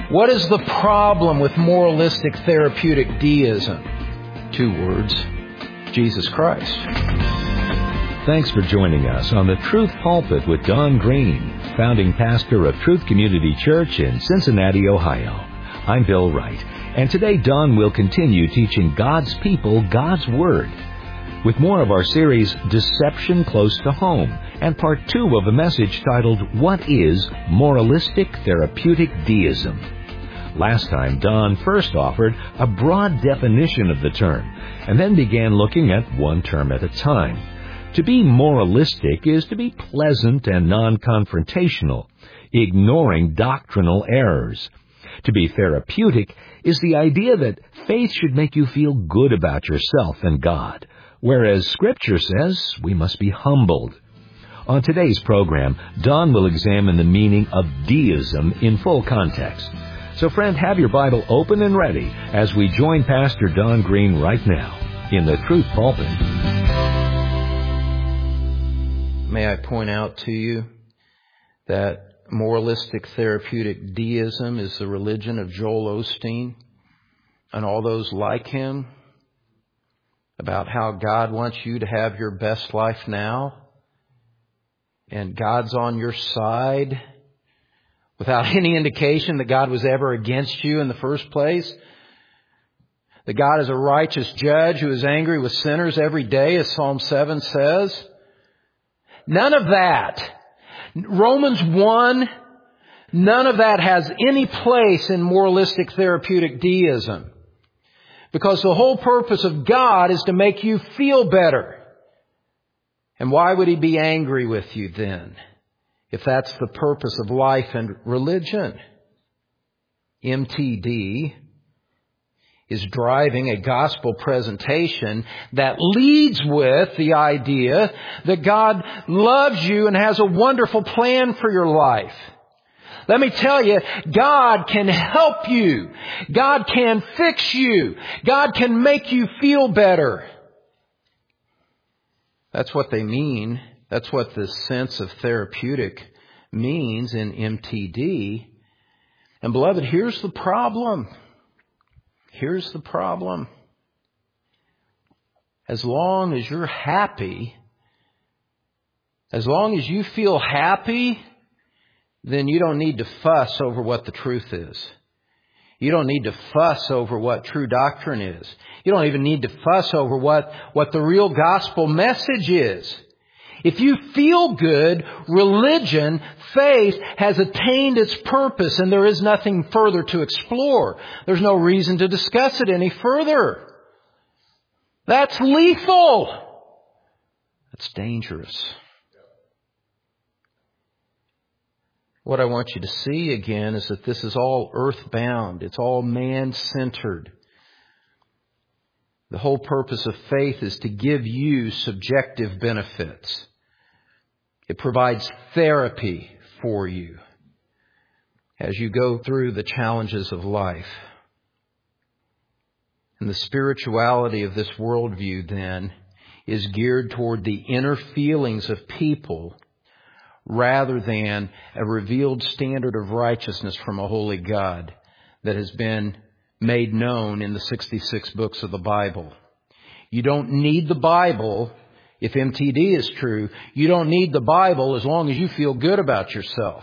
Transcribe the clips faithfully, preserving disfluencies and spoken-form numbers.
What is the problem with moralistic therapeutic deism? Two words: Jesus Christ. Thanks for joining us on the Truth Pulpit with Don Green, founding pastor of Truth Community Church in Cincinnati, Ohio. I'm Bill Wright, and today Don will continue teaching God's people God's Word with more of our series, Deception Close to Home, and part two of a message titled, What is Moralistic Therapeutic Deism? Last time, Don first offered a broad definition of the term, and then began looking at one term at a time. To be moralistic is to be pleasant and non-confrontational, ignoring doctrinal errors. To be therapeutic is the idea that faith should make you feel good about yourself and God, whereas Scripture says we must be humbled. On today's program, Don will examine the meaning of deism in full context. So, friend, have your Bible open and ready as we join Pastor Don Green right now in the Truth Pulpit. May I point out to you that moralistic therapeutic deism is the religion of Joel Osteen and all those like him, about how God wants you to have your best life now, and God's on your side, without any indication that God was ever against you in the first place. That God is a righteous judge who is angry with sinners every day, as Psalm seven says. None of that. Romans one, none of that has any place in moralistic therapeutic deism. Because the whole purpose of God is to make you feel better. And why would He be angry with you then, if that's the purpose of life and religion? M T D is driving a gospel presentation that leads with the idea that God loves you and has a wonderful plan for your life. Let me tell you, God can help you. God can fix you. God can make you feel better. That's what they mean. That's what the sense of therapeutic means in M T D. And beloved, here's the problem. Here's the problem. As long as you're happy, as long as you feel happy, then you don't need to fuss over what the truth is. You don't need to fuss over what true doctrine is. You don't even need to fuss over what, what the real gospel message is. If you feel good, religion, faith has attained its purpose and there is nothing further to explore. There's no reason to discuss it any further. That's lethal. That's dangerous. What I want you to see again is that this is all earthbound. It's all man-centered. The whole purpose of faith is to give you subjective benefits. It provides therapy for you as you go through the challenges of life. And the spirituality of this worldview, then, is geared toward the inner feelings of people rather than a revealed standard of righteousness from a holy God that has been made known in the sixty-six books of the Bible. You don't need the Bible if M T D is true. You don't need the Bible as long as you feel good about yourself.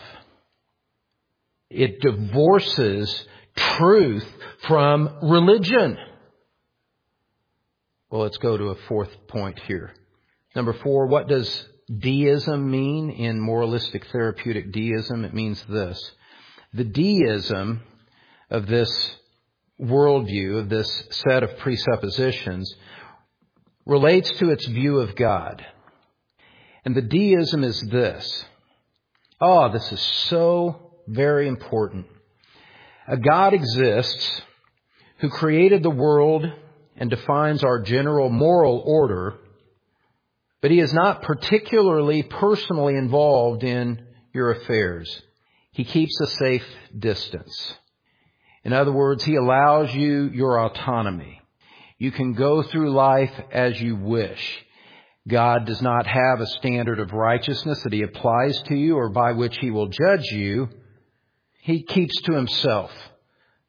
It divorces truth from religion. Well, let's go to a fourth point here. Number four, what does deism mean in moralistic therapeutic deism? It means this. The deism of this worldview, of this set of presuppositions, relates to its view of God. And the deism is this. Oh, this is so very important. A God exists who created the world and defines our general moral order, but He is not particularly personally involved in your affairs. He keeps a safe distance. In other words, He allows you your autonomy. You can go through life as you wish. God does not have a standard of righteousness that He applies to you or by which He will judge you. He keeps to Himself.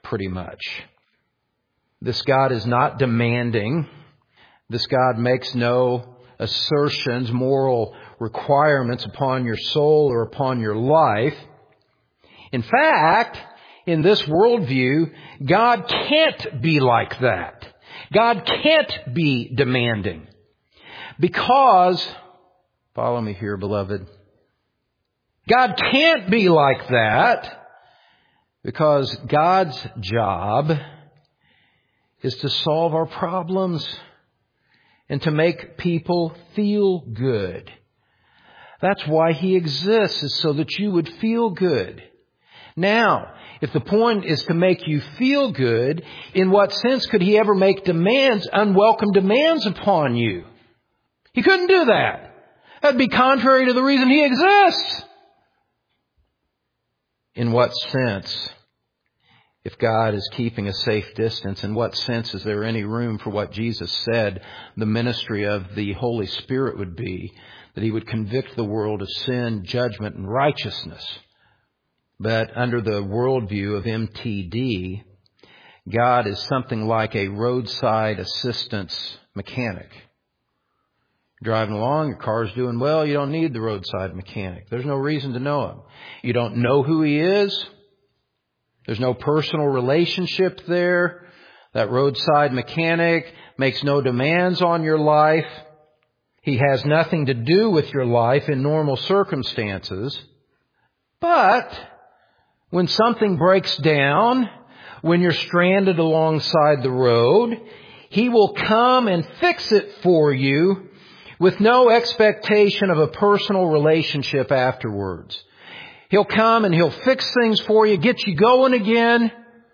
pretty much. This God is not demanding. This God makes no assertions, moral requirements upon your soul or upon your life. In fact, in this worldview, God can't be like that. God can't be demanding. Because, follow me here, beloved, God can't be like that because God's job is to solve our problems and to make people feel good. That's why He exists, is so that you would feel good. Now, if the point is to make you feel good, in what sense could He ever make demands, unwelcome demands upon you? He couldn't do that. That'd be contrary to the reason He exists. In what sense, if God is keeping a safe distance, in what sense is there any room for what Jesus said the ministry of the Holy Spirit would be? That He would convict the world of sin, judgment, and righteousness. But under the worldview of M T D, God is something like a roadside assistance mechanic. Driving along, your car's doing well, you don't need the roadside mechanic. There's no reason to know Him. You don't know who He is. There's no personal relationship there. That roadside mechanic makes no demands on your life. He has nothing to do with your life in normal circumstances. But when something breaks down, when you're stranded alongside the road, He will come and fix it for you with no expectation of a personal relationship afterwards. He'll come and He'll fix things for you, get you going again.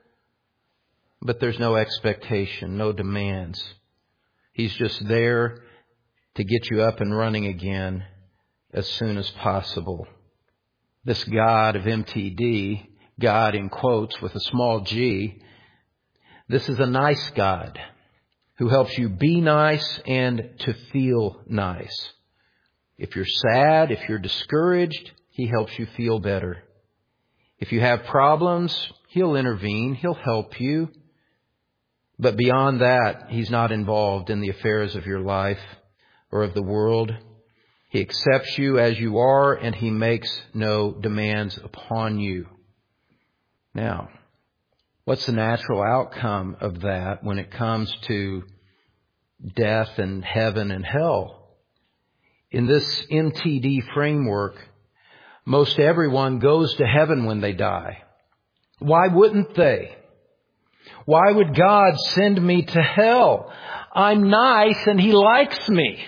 But there's no expectation, no demands. He's just there to get you up and running again as soon as possible. This God of M T D, God in quotes with a small g, this is a nice God who helps you be nice and to feel nice. If you're sad, if you're discouraged, He helps you feel better. If you have problems, He'll intervene. He'll help you. But beyond that, He's not involved in the affairs of your life or of the world. He accepts you as you are, and He makes no demands upon you. Now, what's the natural outcome of that when it comes to death and heaven and hell? In this M T D framework, most everyone goes to heaven when they die. Why wouldn't they? Why would God send me to hell? I'm nice and He likes me.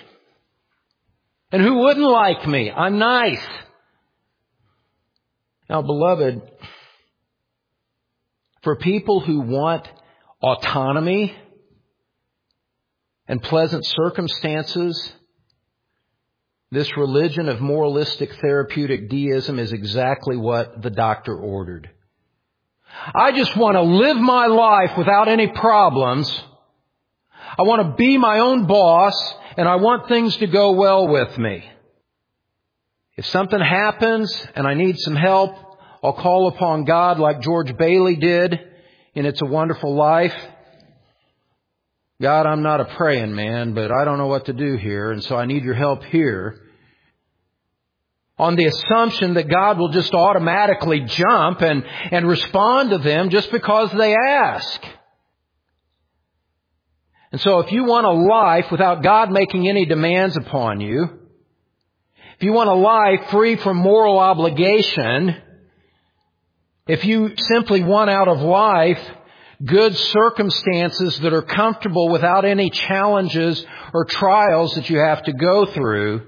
And who wouldn't like me? I'm nice. Now, beloved, for people who want autonomy and pleasant circumstances, this religion of moralistic therapeutic deism is exactly what the doctor ordered. I just want to live my life without any problems. I want to be my own boss, and I want things to go well with me. If something happens and I need some help, I'll call upon God like George Bailey did in It's a Wonderful Life. God, I'm not a praying man, but I don't know what to do here, and so I need your help here. On the assumption that God will just automatically jump and, and respond to them just because they ask. And so if you want a life without God making any demands upon you, if you want a life free from moral obligation, if you simply want out of life good circumstances that are comfortable without any challenges or trials that you have to go through,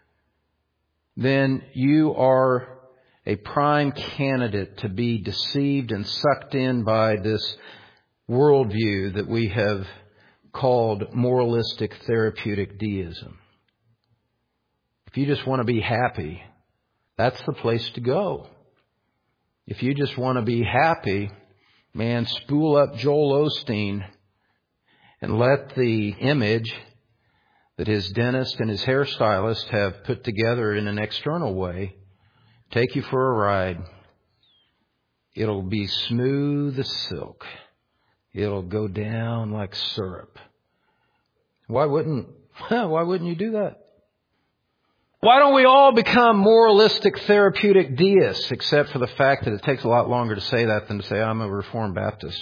then you are a prime candidate to be deceived and sucked in by this worldview that we have called moralistic therapeutic deism. If you just want to be happy, that's the place to go. If you just want to be happy, man, spool up Joel Osteen and let the image that his dentist and his hairstylist have put together in an external way take you for a ride. It'll be smooth as silk. It'll go down like syrup. Why wouldn't, why wouldn't you do that? Why don't we all become moralistic therapeutic deists, except for the fact that it takes a lot longer to say that than to say, I'm a Reformed Baptist.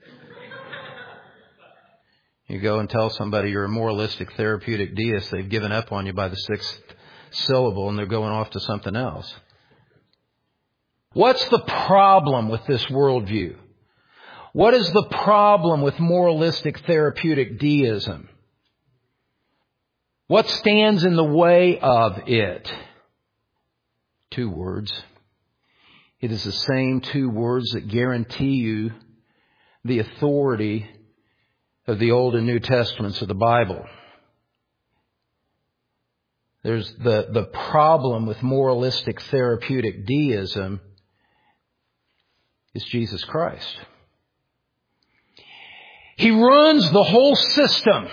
You go and tell somebody you're a moralistic therapeutic deist, they've given up on you by the sixth syllable and they're going off to something else. What's the problem with this worldview? What is the problem with moralistic therapeutic deism? What stands in the way of it? Two words. It is the same two words that guarantee you the authority of the Old and New Testaments of the Bible. There's the, the problem with moralistic therapeutic deism is Jesus Christ. He runs the whole system.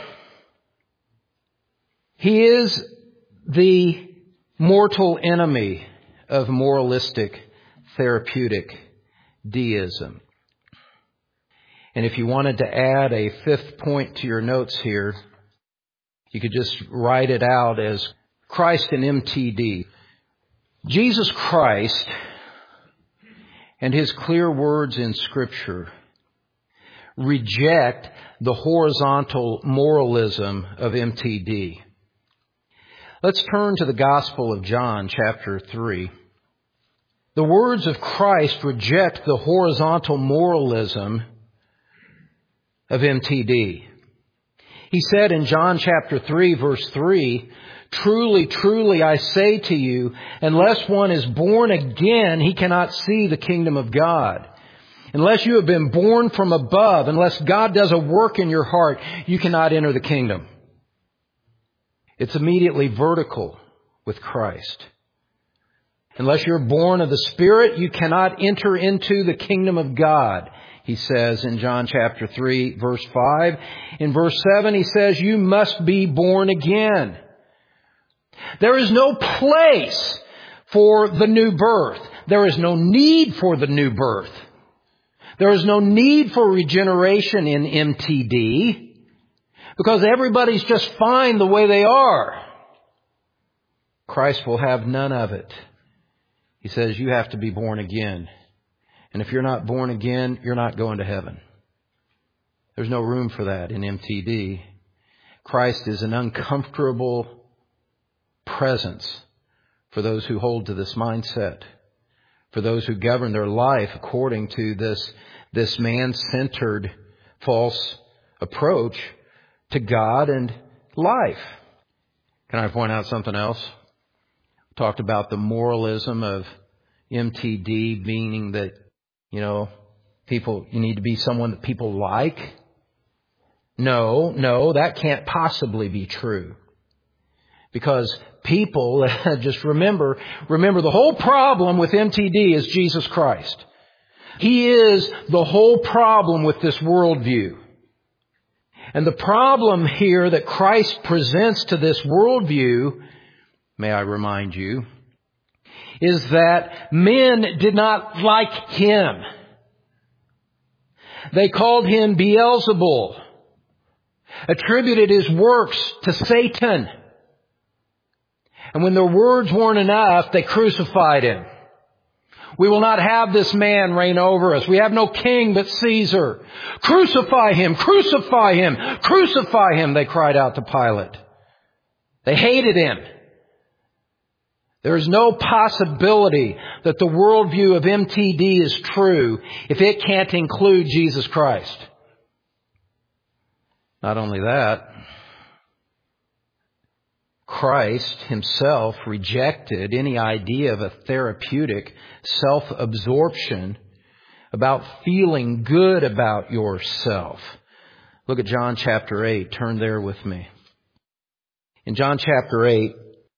He is the mortal enemy of moralistic therapeutic deism. And if you wanted to add a fifth point to your notes here, you could just write it out as Christ and M T D. Jesus Christ and His clear words in Scripture reject the horizontal moralism of M T D. Let's turn to the Gospel of John, chapter three. The words of Christ reject the horizontal moralism of M T D. He said in John chapter three, verse three, "Truly, truly, I say to you, unless one is born again, he cannot see the kingdom of God. Unless you have been born from above, unless God does a work in your heart, you cannot enter the kingdom." It's immediately vertical with Christ. Unless you're born of the Spirit, you cannot enter into the kingdom of God, he says in John chapter three, verse five. In verse seven, he says, you must be born again. There is no place for the new birth. There is no need for the new birth. There is no need for regeneration in M T D because everybody's just fine the way they are. Christ will have none of it. He says you have to be born again. And if you're not born again, you're not going to heaven. There's no room for that in M T D. Christ is an uncomfortable presence for those who hold to this mindset, for those who govern their life according to this, this man-centered false approach to God and life. Can I point out something else? We talked about the moralism of M T D, meaning that, you know, people, you need to be someone that people like. No, no, that can't possibly be true. Because people, just remember, remember the whole problem with M T D is Jesus Christ. He is the whole problem with this worldview. And the problem here that Christ presents to this worldview, may I remind you, is that men did not like Him. They called Him Beelzebul, attributed His works to Satan. And when their words weren't enough, they crucified Him. We will not have this man reign over us. We have no king but Caesar. Crucify Him, crucify Him, crucify Him, they cried out to Pilate. They hated Him. There is no possibility that the worldview of M T D is true if it can't include Jesus Christ. Not only that, Christ Himself rejected any idea of a therapeutic self-absorption about feeling good about yourself. Look at John chapter eight. Turn there with me. In John chapter eight,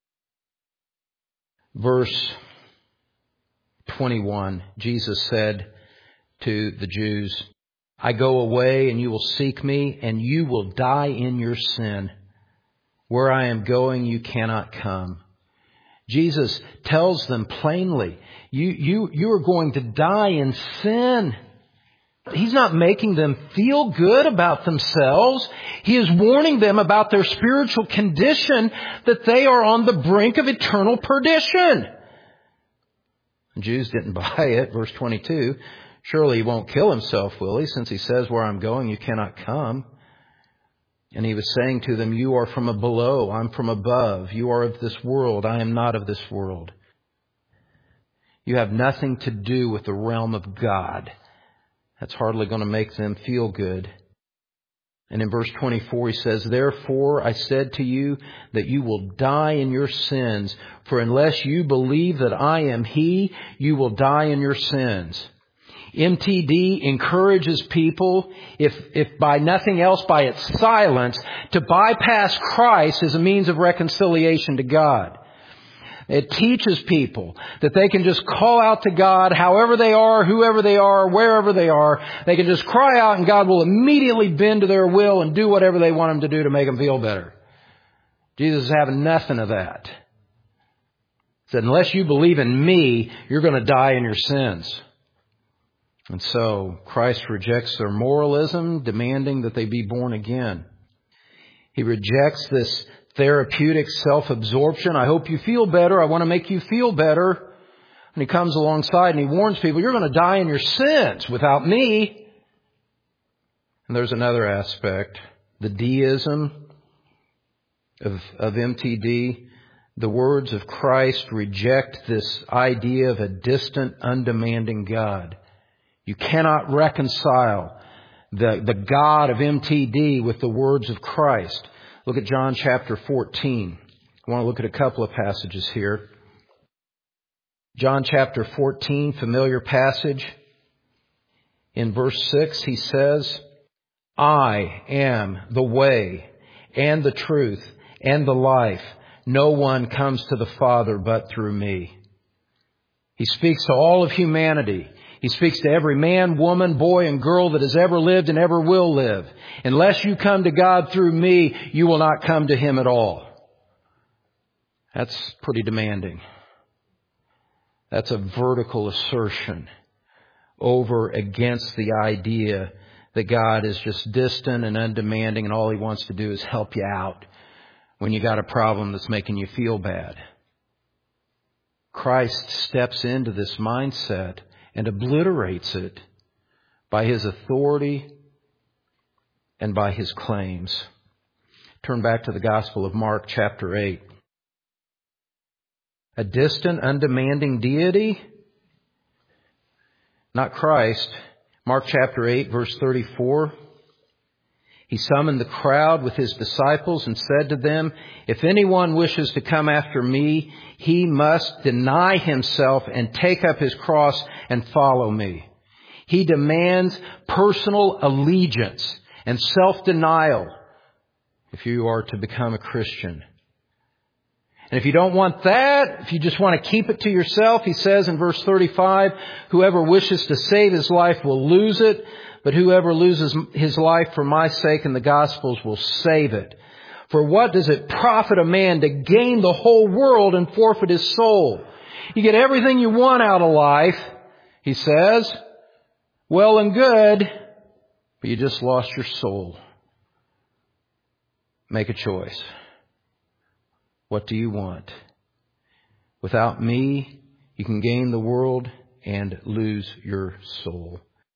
verse twenty-one, Jesus said to the Jews, I go away and you will seek me and you will die in your sin. Where I am going, you cannot come. Jesus tells them plainly, you, you, you are going to die in sin. He's not making them feel good about themselves. He is warning them about their spiritual condition, that they are on the brink of eternal perdition. The Jews didn't buy it. Verse twenty-two, surely he won't kill himself, will he? Since he says, where I'm going, you cannot come. And he was saying to them, you are from below, I'm from above. You are of this world, I am not of this world. You have nothing to do with the realm of God. That's hardly going to make them feel good. And in verse twenty-four he says, therefore I said to you that you will die in your sins, for unless you believe that I am He, you will die in your sins. M T D encourages people, if, if by nothing else, by its silence, to bypass Christ as a means of reconciliation to God. It teaches people that they can just call out to God however they are, whoever they are, wherever they are. They can just cry out and God will immediately bend to their will and do whatever they want Him to do to make them feel better. Jesus is having nothing of that. He said, unless you believe in me, you're going to die in your sins. And so Christ rejects their moralism, demanding that they be born again. He rejects this therapeutic self-absorption. I hope you feel better. I want to make you feel better. And he comes alongside and he warns people, you're going to die in your sins without me. And there's another aspect, the deism of, of M T D. The words of Christ reject this idea of a distant, undemanding God. You cannot reconcile the, the God of M T D with the words of Christ. Look at John chapter fourteen. I want to look at a couple of passages here. John chapter fourteen, familiar passage. In verse six, he says, I am the way and the truth and the life. No one comes to the Father but through me. He speaks to all of humanity. He speaks to every man, woman, boy, and girl that has ever lived and ever will live. Unless you come to God through me, you will not come to Him at all. That's pretty demanding. That's a vertical assertion over against the idea that God is just distant and undemanding and all He wants to do is help you out when you got a problem that's making you feel bad. Christ steps into this mindset and obliterates it by His authority and by His claims. Turn back to the Gospel of Mark chapter eight. A distant, undemanding deity? Not Christ. Mark chapter eight, verse thirty-four. He summoned the crowd with His disciples and said to them, if anyone wishes to come after me, he must deny himself and take up his cross and follow me. He demands personal allegiance and self-denial if you are to become a Christian. And if you don't want that, if you just want to keep it to yourself, he says in verse thirty-five, whoever wishes to save his life will lose it, but whoever loses his life for my sake and the gospel's will save it. For what does it profit a man to gain the whole world and forfeit his soul? You get everything you want out of life, he says, well and good, but you just lost your soul. Make a choice. What do you want? Without me, you can gain the world and lose your soul.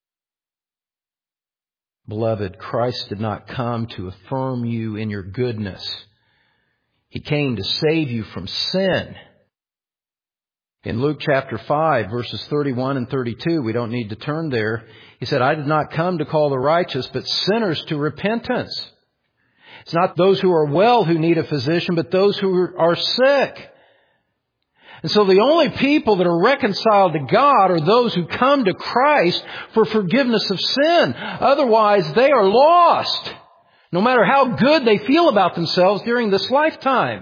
Beloved, Christ did not come to affirm you in your goodness. He came to save you from sin. In Luke chapter five, verses thirty-one and thirty-two, we don't need to turn there. He said, I did not come to call the righteous, but sinners to repentance. It's not those who are well who need a physician, but those who are sick. And so the only people that are reconciled to God are those who come to Christ for forgiveness of sin. Otherwise, they are lost, no matter how good they feel about themselves during this lifetime.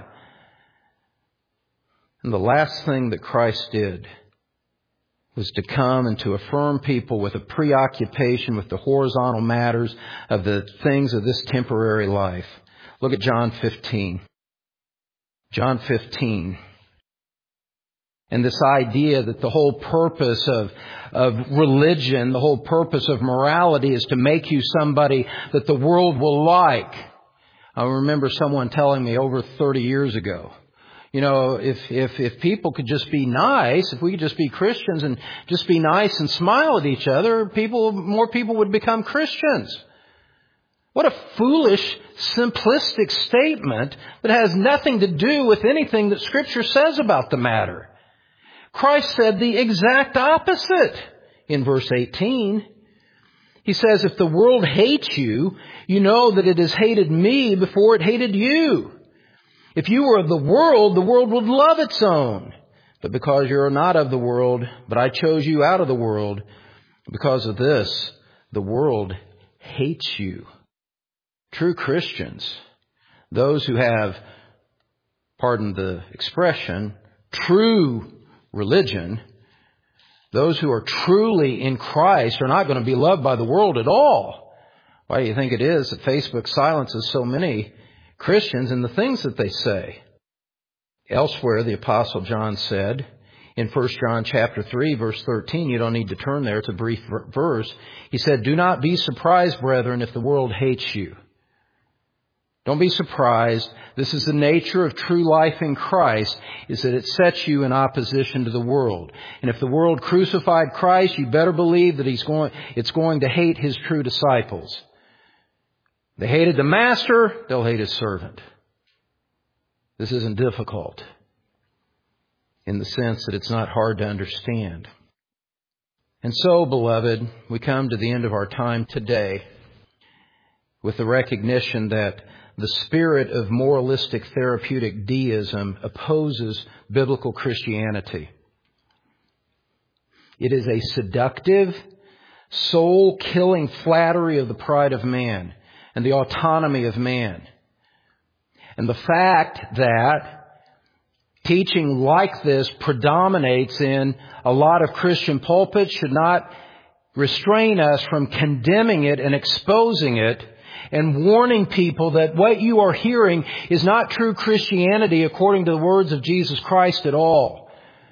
And the last thing that Christ did was to come and to affirm people with a preoccupation with the horizontal matters of the things of this temporary life. Look at John fifteen. John fifteen. And this idea that the whole purpose of, of religion, the whole purpose of morality is to make you somebody that the world will like. I remember someone telling me over thirty years ago, you know, if, if, if people could just be nice, if we could just be Christians and just be nice and smile at each other, people, more people would become Christians. What a foolish, simplistic statement that has nothing to do with anything that Scripture says about the matter. Christ said the exact opposite in verse eighteen. He says, if the world hates you, you know that it has hated me before it hated you. If you were of the world, the world would love its own. But because you are not of the world, but I chose you out of the world, because of this, the world hates you. True Christians, those who have, pardon the expression, true religion, those who are truly in Christ are not going to be loved by the world at all. Why do you think it is that Facebook silences so many Christians and the things that they say? Elsewhere, the Apostle John said in First John chapter three, verse thirteen, you don't need to turn there, it's a brief verse. He said, do not be surprised, brethren, if the world hates you. Don't be surprised. This is the nature of true life in Christ, is that it sets you in opposition to the world. And if the world crucified Christ, you better believe that he's going, it's going to hate his true disciples. They hated the master, they'll hate his servant. This isn't difficult in the sense that it's not hard to understand. And so, beloved, we come to the end of our time today with the recognition that the spirit of moralistic therapeutic deism opposes biblical Christianity. It is a seductive, soul-killing flattery of the pride of man and the autonomy of man. And the fact that teaching like this predominates in a lot of Christian pulpits should not restrain us from condemning it and exposing it and warning people that what you are hearing is not true Christianity according to the words of Jesus Christ at all.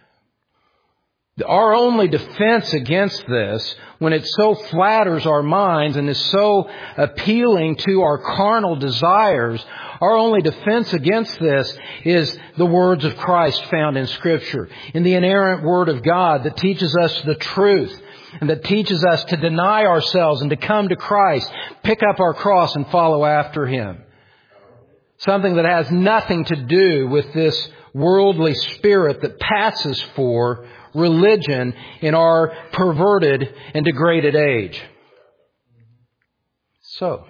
Our only defense against this, when it so flatters our minds and is so appealing to our carnal desires, our only defense against this is the words of Christ found in Scripture, in the inerrant Word of God that teaches us the truth and that teaches us to deny ourselves and to come to Christ, pick up our cross and follow after Him. Something that has nothing to do with this worldly spirit that passes for religion in our perverted and degraded age. So,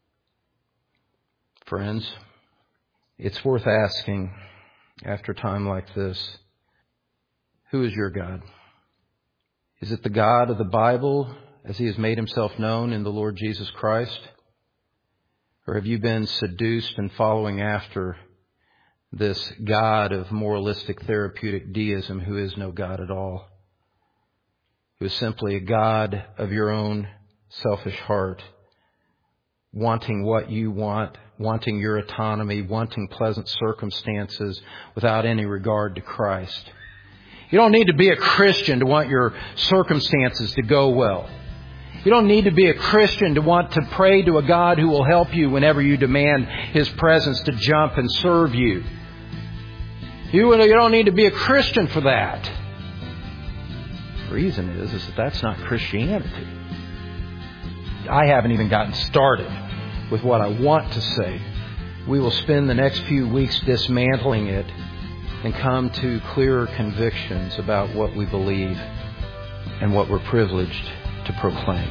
friends, it's worth asking after time like this, who is your God? Is it the God of the Bible as He has made Himself known in the Lord Jesus Christ? Or have you been seduced and following after this God of moralistic therapeutic deism who is no God at all? Who is simply a God of your own selfish heart, wanting what you want, wanting your autonomy, wanting pleasant circumstances without any regard to Christ. You don't need to be a Christian to want your circumstances to go well. You don't need to be a Christian to want to pray to a God who will help you whenever you demand His presence to jump and serve you. You, you don't need to be a Christian for that. The reason is, is that that's not Christianity. I haven't even gotten started with what I want to say. We will spend the next few weeks dismantling it and come to clearer convictions about what we believe and what we're privileged to proclaim.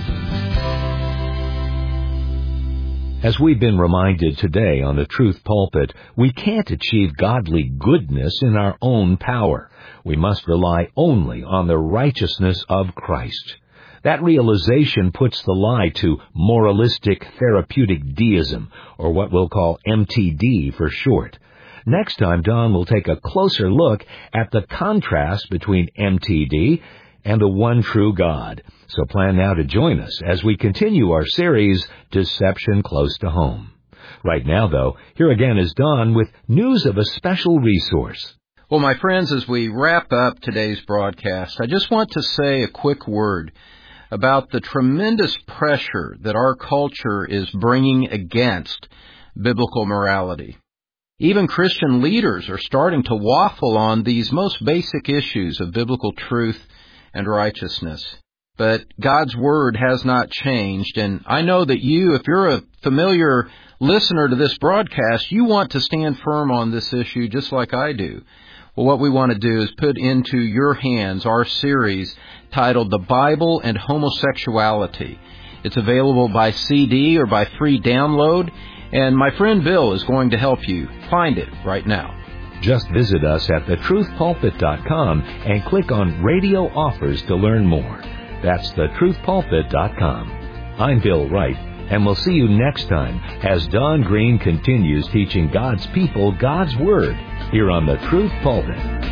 As we've been reminded today on the Truth Pulpit, we can't achieve godly goodness in our own power. We must rely only on the righteousness of Christ. That realization puts the lie to moralistic therapeutic deism, or what we'll call M T D for short. Next time, Don will take a closer look at the contrast between M T D and the one true God. So plan now to join us as we continue our series, Deception Close to Home. Right now, though, here again is Don with news of a special resource. Well, my friends, as we wrap up today's broadcast, I just want to say a quick word about the tremendous pressure that our culture is bringing against biblical morality. Even Christian leaders are starting to waffle on these most basic issues of biblical truth and righteousness. But God's Word has not changed, and I know that you, if you're a familiar listener to this broadcast, you want to stand firm on this issue just like I do. Well, what we want to do is put into your hands our series titled The Bible and Homosexuality. It's available by C D or by free download, and my friend Bill is going to help you find it right now. Just visit us at the truth pulpit dot com and click on Radio Offers to learn more. That's the truth pulpit dot com. I'm Bill Wright, and we'll see you next time as Don Green continues teaching God's people God's Word here on the Truth Pulpit.